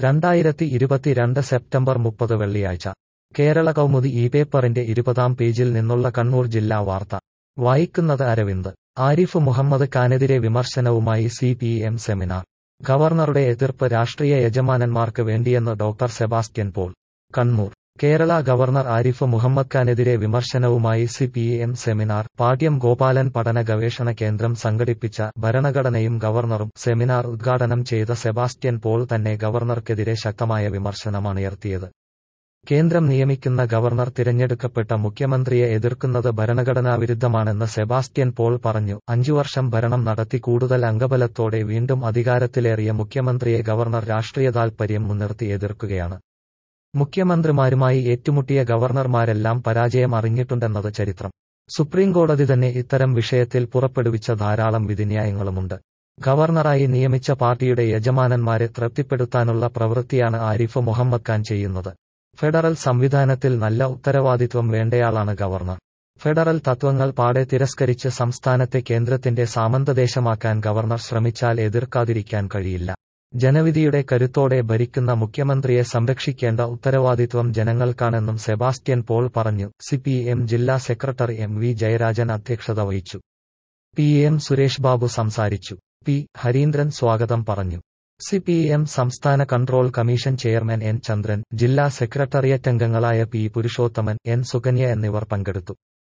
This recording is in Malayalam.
2022 സെപ്റ്റംബർ 30 വെള്ളിയാഴ്ച കേരള കൗമുദി ഈ പേപ്പറിന്റെ 20-ാം പേജിൽ നിന്നുള്ള കണ്ണൂർ ജില്ലാ വാർത്ത വായിക്കുന്നത് അരവിന്ദ്. ആരിഫ് മുഹമ്മദ് ഖാനെതിരെ വിമർശനവുമായി CPM സെമിനാർ. ഗവർണറുടെ എതിർപ്പ് രാഷ്ട്രീയ യജമാനന്മാർക്ക് വേണ്ടിയെന്ന് ഡോക്ടർ സെബാസ്റ്റ്യൻ പോൾ. കണ്ണൂർ. കേരള ഗവർണർ ആരിഫ് മുഹമ്മദ് ഖാനെതിരെ വിമർശനവുമായി CPM സെമിനാർ. പാട്യം ഗോപാലൻ പഠന ഗവേഷണ കേന്ദ്രം സംഘടിപ്പിച്ച ഭരണഘടനയും ഗവർണറും സെമിനാർ ഉദ്ഘാടനം ചെയ്ത സെബാസ്റ്റ്യൻ പോൾ തന്നെ ഗവർണർക്കെതിരെ ശക്തമായ വിമർശനമാണുയർത്തിയത്. കേന്ദ്രം നിയമിക്കുന്ന ഗവർണർ തിരഞ്ഞെടുക്കപ്പെട്ട മുഖ്യമന്ത്രിയെ എതിർക്കുന്നത് ഭരണഘടനാവിരുദ്ധമാണെന്ന് സെബാസ്റ്റ്യൻ പോൾ പറഞ്ഞു. 5 വർഷം ഭരണം നടത്തി കൂടുതൽ അംഗബലത്തോടെ വീണ്ടും അധികാരത്തിലേറിയ മുഖ്യമന്ത്രിയെ ഗവർണർ രാഷ്ട്രീയ താൽപര്യം മുൻനിർത്തി എതിർക്കുകയാണ്. മുഖ്യമന്ത്രിമാരുമായി ഏറ്റുമുട്ടിയ ഗവർണർമാരെല്ലാം പരാജയം അറിഞ്ഞിട്ടുണ്ടെന്നത് ചരിത്രം. സുപ്രീംകോടതി തന്നെ ഇത്തരം വിഷയത്തിൽ പുറപ്പെടുവിച്ച ധാരാളം വിധിന്യായങ്ങളുമുണ്ട്. ഗവർണറായി നിയമിച്ച പാർട്ടിയുടെ യജമാനന്മാരെ തൃപ്തിപ്പെടുത്താനുള്ള പ്രവൃത്തിയാണ് ആരിഫ് മുഹമ്മദ് ഖാൻ ചെയ്യുന്നത്. ഫെഡറൽ സംവിധാനത്തിൽ നല്ല ഉത്തരവാദിത്വം വേണ്ടയാളാണ് ഗവർണർ. ഫെഡറൽ തത്വങ്ങൾ പാടെ തിരസ്കരിച്ച് സംസ്ഥാനത്തെ കേന്ദ്രത്തിന്റെ സാമന്തദേശമാക്കാൻ ഗവർണർ ശ്രമിച്ചാൽ എതിർക്കാതിരിക്കാൻ കഴിയില്ല. ജനവിധിയുടെ കരുത്തോടെ ഭരിക്കുന്ന മുഖ്യമന്ത്രിയെ സംരക്ഷിക്കേണ്ട ഉത്തരവാദിത്വം ജനങ്ങൾക്കാണെന്നും സെബാസ്റ്റ്യൻ പോൾ പറഞ്ഞു. CPM ജില്ലാ സെക്രട്ടറി MV ജയരാജൻ അധ്യക്ഷത വഹിച്ചു. PM സുരേഷ് ബാബു സംസാരിച്ചു. P ഹരീന്ദ്രൻ സ്വാഗതം പറഞ്ഞു. CPM സംസ്ഥാന control commission chairman N Chandran, ജില്ലാ സെക്രട്ടറിയറ്റ് അംഗങ്ങളായ P പുരുഷോത്തമൻ, N സുകന്യ എന്നിവർ പങ്കെടുത്തു.